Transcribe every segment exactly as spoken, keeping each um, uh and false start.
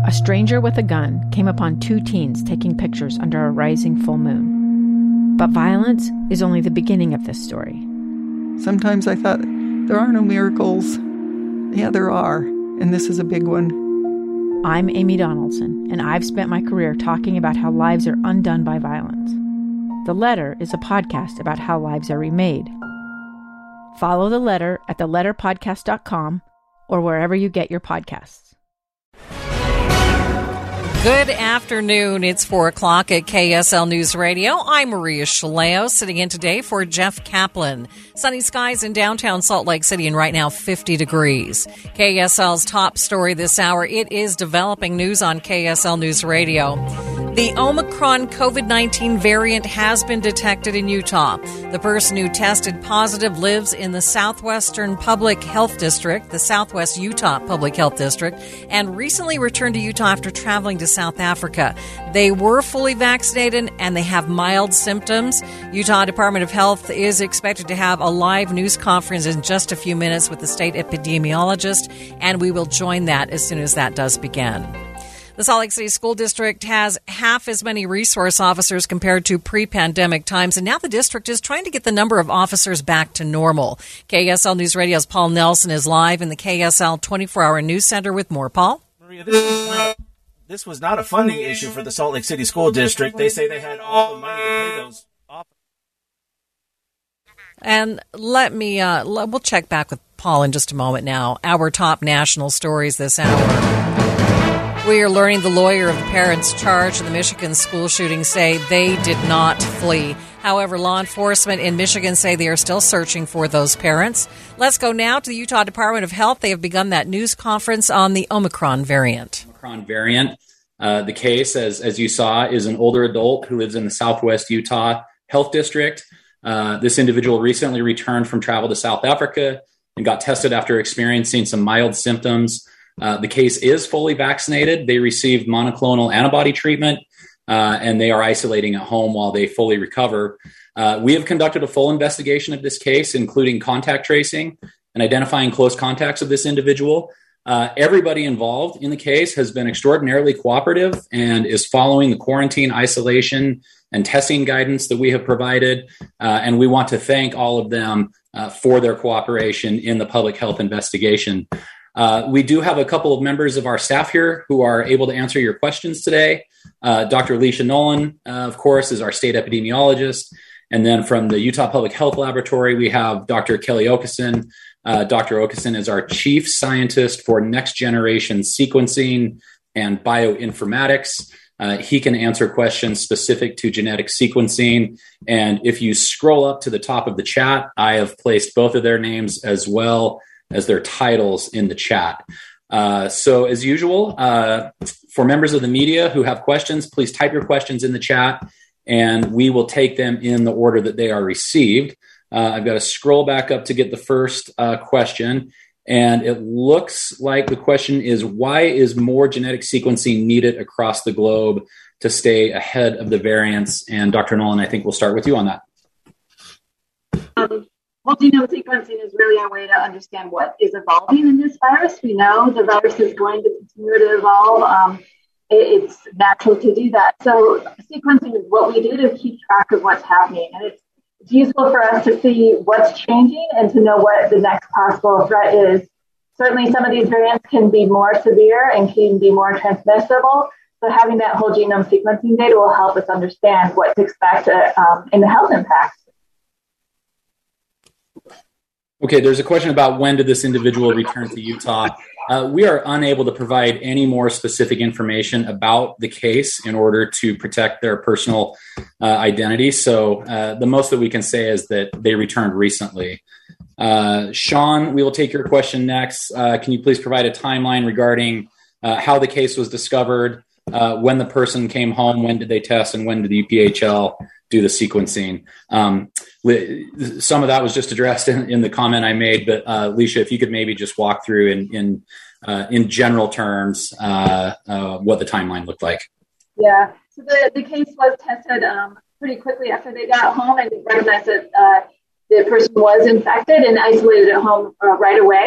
a stranger with a gun came upon two teens taking pictures under a rising full moon. But violence is only the beginning of this story. Sometimes I thought, there are no miracles. Yeah, there are, and this is a big one. I'm Amy Donaldson, and I've spent my career talking about how lives are undone by violence. The Letter is a podcast about how lives are remade. Follow The Letter at the letter podcast dot com or wherever you get your podcasts. Good afternoon. It's four o'clock at K S L News Radio. I'm Maria Shaleo, sitting in today for Jeff Kaplan. Sunny skies in downtown Salt Lake City, and right now fifty degrees. K S L's top story this hour. It is developing news on K S L News Radio. The Omicron COVID nineteen variant has been detected in Utah. The person who tested positive lives in the Southwestern Public Health District, the Southwest Utah Public Health District, and recently returned to Utah after traveling to South Africa. They were fully vaccinated and they have mild symptoms. Utah Department of Health is expected to have a live news conference in just a few minutes with the state epidemiologist, and we will join that as soon as that does begin. The Salt Lake City School District has half as many resource officers compared to pre-pandemic times, and now the district is trying to get the number of officers back to normal. K S L News Radio's Paul Nelson is live in the K S L twenty-four hour News Center with more. Paul? Maria, this was not, this was not a funding issue for the Salt Lake City School District. They say they had all the money to pay those officers. And let me, uh, we'll check back with Paul in just a moment now. Our top national stories this hour. We are learning the lawyer of the parents charged in the Michigan school shooting say they did not flee. However, law enforcement in Michigan say they are still searching for those parents. Let's go now to the Utah Department of Health. They have begun that news conference on the Omicron variant. Omicron variant. Uh, the case, as, as you saw, is an older adult who lives in the Southwest Utah Health District. Uh, this individual recently returned from travel to South Africa and got tested after experiencing some mild symptoms. Uh, the case is fully vaccinated. They received monoclonal antibody treatment, uh, and they are isolating at home while they fully recover. Uh, we have conducted a full investigation of this case, including contact tracing and identifying close contacts of this individual. Uh, everybody involved in the case has been extraordinarily cooperative and is following the quarantine, isolation, and testing guidance that we have provided. Uh, and we want to thank all of them uh, for their cooperation in the public health investigation. Uh, we do have a couple of members of our staff here who are able to answer your questions today. Uh, Doctor Alicia Nolan, uh, of course, is our state epidemiologist. And then from the Utah Public Health Laboratory, we have Doctor Kelly Okeson. Uh, Doctor Okeson is our chief scientist for next generation sequencing and bioinformatics. Uh, he can answer questions specific to genetic sequencing. And if you scroll up to the top of the chat, I have placed both of their names as well as their titles in the chat. Uh, so as usual, uh, for members of the media who have questions, please type your questions in the chat and we will take them in the order that they are received. Uh, I've got to scroll back up to get the first uh, question. And it looks like the question is, why is more genetic sequencing needed across the globe to stay ahead of the variants? And Doctor Nolan, I think we'll start with you on that. Um. Whole genome sequencing is really our way to understand what is evolving in this virus. We know the virus is going to continue to evolve. Um, it, it's natural to do that. So sequencing is what we do to keep track of what's happening. And it's, it's useful for us to see what's changing and to know what the next possible threat is. Certainly some of these variants can be more severe and can be more transmissible. So having that whole genome sequencing data will help us understand what to expect uh, um, in the health impacts. Okay, there's a question about when did this individual return to Utah. Uh, we are unable to provide any more specific information about the case in order to protect their personal uh, identity. So uh, the most that we can say is that they returned recently. Uh, Sean, we will take your question next. Uh, can you please provide a timeline regarding uh, how the case was discovered, uh, when the person came home, when did they test, and when did the U P H L do the sequencing? Um, some of that was just addressed in, in the comment I made, but uh, Alicia, if you could maybe just walk through in in, uh, in general terms uh, uh, what the timeline looked like. Yeah, so the, the case was tested um, pretty quickly after they got home, and we recognized that uh, the person was infected and isolated at home uh, right away.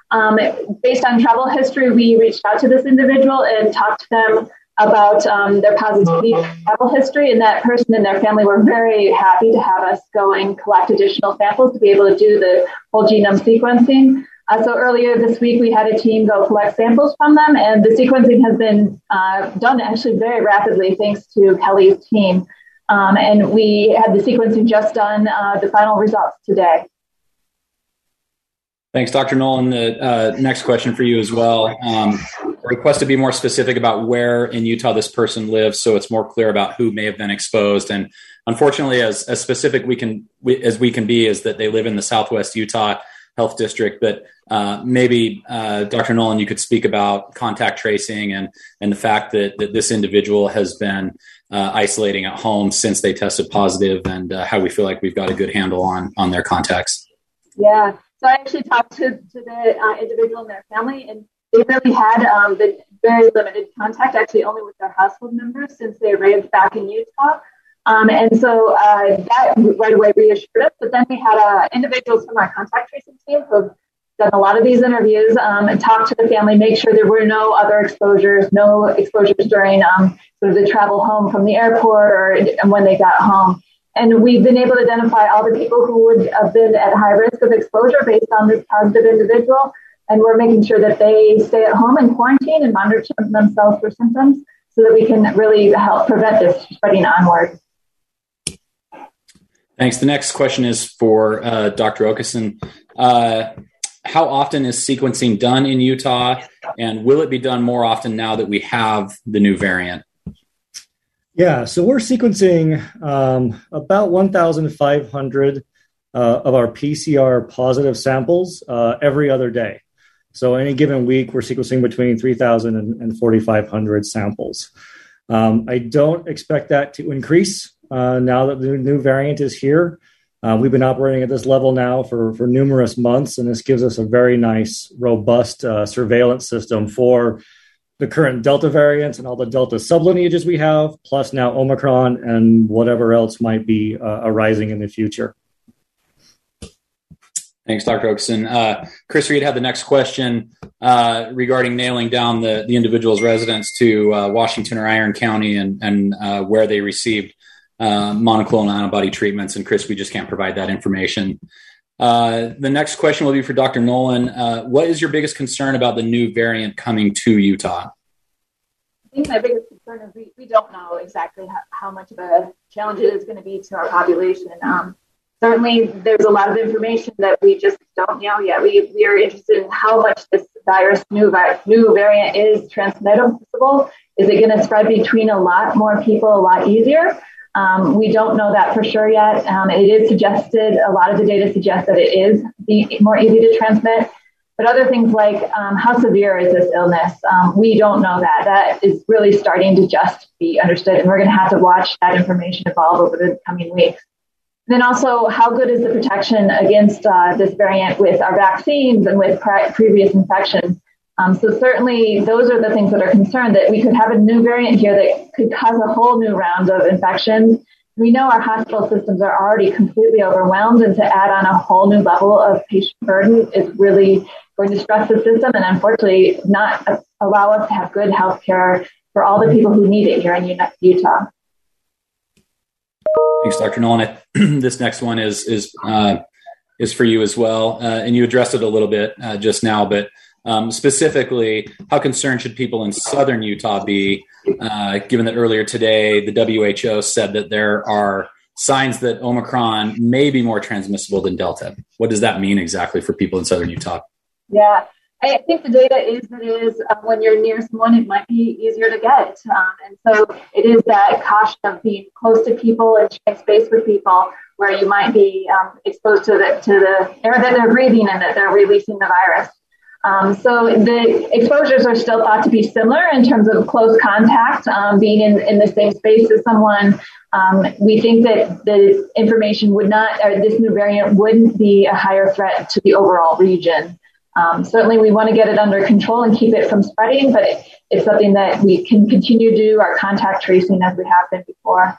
Um, based on travel history, we reached out to this individual and talked to them about um, their positivity travel history, and that person and their family were very happy to have us go and collect additional samples to be able to do the whole genome sequencing. Uh, so earlier this week, we had a team go collect samples from them, and the sequencing has been uh, done actually very rapidly thanks to Kelly's team. Um, and we had the sequencing just done, uh, the final results today. Thanks, Doctor Nolan. The uh, next question for you as well. Um, request to be more specific about where in Utah this person lives, so it's more clear about who may have been exposed. And unfortunately, as, as specific we can we, as we can be, is that they live in the Southwest Utah Health District. But uh, maybe, uh, Doctor Nolan, you could speak about contact tracing and and the fact that, that this individual has been uh, isolating at home since they tested positive, and uh, how we feel like we've got a good handle on on their contacts. Yeah. So I actually talked to, to the uh, individual and their family, and they really had um, been very limited contact, actually only with their household members since they arrived back in Utah. Um, and so uh, that right away reassured us. But then we had uh, individuals from our contact tracing team who have done a lot of these interviews um, and talked to the family, make sure there were no other exposures, no exposures during um, sort of the travel home from the airport or when they got home. And we've been able to identify all the people who would have been at high risk of exposure based on this positive individual. And we're making sure that they stay at home and quarantine and monitor themselves for symptoms so that we can really help prevent this spreading onward. Thanks. The next question is for uh, Doctor Okeson. Uh, how often is sequencing done in Utah, and will it be done more often now that we have the new variant? Yeah, so we're sequencing um, about one thousand five hundred uh, of our P C R positive samples uh, every other day. So any given week, we're sequencing between three thousand and, and forty-five hundred samples. Um, I don't expect that to increase uh, now that the new variant is here. Uh, we've been operating at this level now for, for numerous months, and this gives us a very nice, robust uh, surveillance system for the current Delta variants and all the Delta sublineages we have, plus now Omicron and whatever else might be uh, arising in the future. Thanks, Doctor Okeson. Uh, Chris Reed had the next question uh, regarding nailing down the, the individual's residence to uh, Washington or Iron County and, and uh, where they received uh, monoclonal antibody treatments. And Chris, we just can't provide that information. Uh, the next question will be for Doctor Nolan. Uh, what is your biggest concern about the new variant coming to Utah? I think my biggest concern is we, we don't know exactly how, how much of a challenge it is going to be to our population. Um, certainly, there's a lot of information that we just don't know yet. We we are interested in how much this virus, new, new variant is transmissible. Is it going to spread between a lot more people a lot easier? Um, we don't know that for sure yet. Um, it is suggested, a lot of the data suggests that it is the, more easy to transmit. But other things like um, how severe is this illness? Um, we don't know that. That is really starting to just be understood, and we're going to have to watch that information evolve over the coming weeks. And then also, how good is the protection against uh, this variant with our vaccines and with pre- previous infections? Um, so certainly those are the things that are concerned, that we could have a new variant here that could cause a whole new round of infections. We know our hospital systems are already completely overwhelmed, and to add on a whole new level of patient burden is really going to stress the system and unfortunately not allow us to have good health care for all the people who need it here in Utah. Thanks, Doctor Nolan. This next one is is uh, is for you as well, uh, and you addressed it a little bit uh, just now, but um, specifically, how concerned should people in southern Utah be, uh, given that earlier today the W H O said that there are signs that Omicron may be more transmissible than Delta? What does that mean exactly for people in southern Utah? Yeah, I think the data is that it is uh, when you're near someone, it might be easier to get. Um, and so it is that caution of being close to people and sharing space with people where you might be um, exposed to the, to the air that they're breathing and that they're releasing the virus. Um, so the exposures are still thought to be similar in terms of close contact, um, being in, in the same space as someone. Um, we think that the information would not, or this new variant wouldn't be a higher threat to the overall region. Um, certainly, we want to get it under control and keep it from spreading, but it, it's something that we can continue to do our contact tracing as we have been before.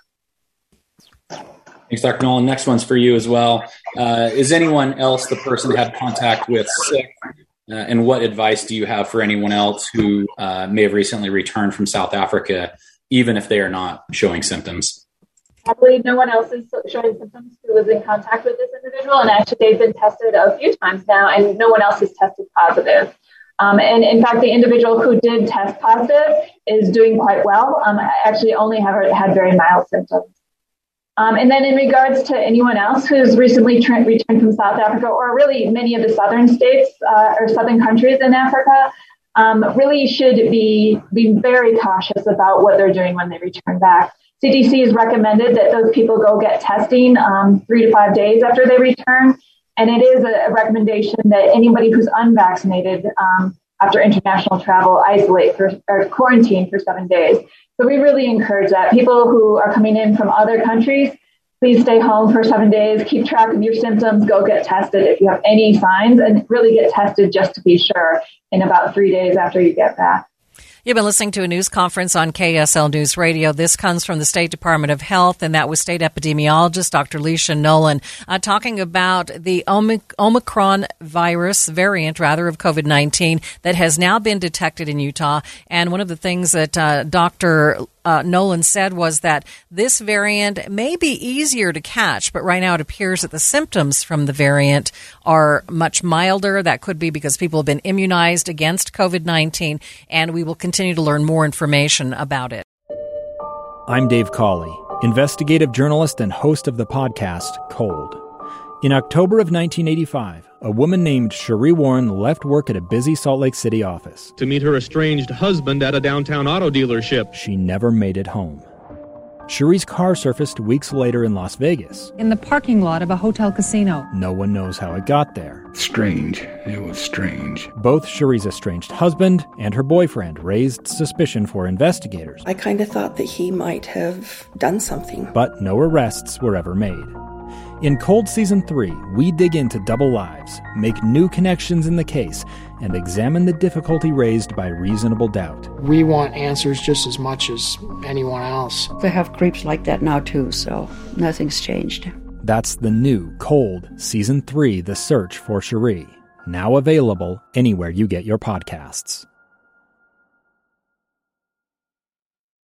Thanks, Doctor Nolan. Next one's for you as well. Uh, is anyone else the person had contact with sick Uh, and what advice do you have for anyone else who uh, may have recently returned from South Africa, even if they are not showing symptoms? Probably no one else is showing symptoms who was in contact with this individual. And actually, they've been tested a few times now, and no one else has tested positive. Um, and in fact, the individual who did test positive is doing quite well. Um, actually, only have had very mild symptoms. Um, and then in regards to anyone else who's recently tra- returned from South Africa, or really many of the southern states uh, or southern countries in Africa, um, really should be, be very cautious about what they're doing when they return back. C D C has recommended that those people go get testing um, three to five days after they return. And it is a, a recommendation that anybody who's unvaccinated um, after international travel isolate for, or quarantine for seven days. So we really encourage that. People who are coming in from other countries, please stay home for seven days, keep track of your symptoms, go get tested if you have any signs, and really get tested just to be sure in about three days after you get back. You've been listening to a news conference on K S L News Radio. This comes from the State Department of Health, and that was state epidemiologist Doctor Leisha Nolan uh, talking about the Omic- Omicron virus variant, rather, of COVID nineteen that has now been detected in Utah. And one of the things that uh, Doctor Uh, Nolan said was that this variant may be easier to catch, but right now it appears that the symptoms from the variant are much milder. That could be because people have been immunized against COVID nineteen, and we will continue to learn more information about it. I'm Dave Cawley, investigative journalist and host of the podcast Cold. In October of nineteen eighty-five, a woman named Cherie Warren left work at a busy Salt Lake City office to meet her estranged husband at a downtown auto dealership. She never made it home. Cherie's car surfaced weeks later in Las Vegas, in the parking lot of a hotel casino. No one knows how it got there. Strange. It was strange. Both Cherie's estranged husband and her boyfriend raised suspicion for investigators. I kind of thought that he might have done something. But no arrests were ever made. In Cold Season three, we dig into double lives, make new connections in the case, and examine the difficulty raised by reasonable doubt. We want answers just as much as anyone else. They have creeps like that now too, so nothing's changed. That's the new Cold Season three, The Search for Cherie, now available anywhere you get your podcasts.